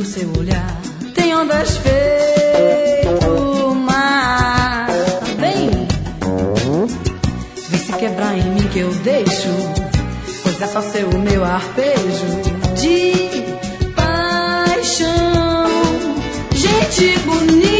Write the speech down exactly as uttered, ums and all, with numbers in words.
do seu olhar tem ondas feito mar. Vem, vem se quebrar em mim que eu deixo, pois é só ser o meu arpejo de paixão. Gente bonita,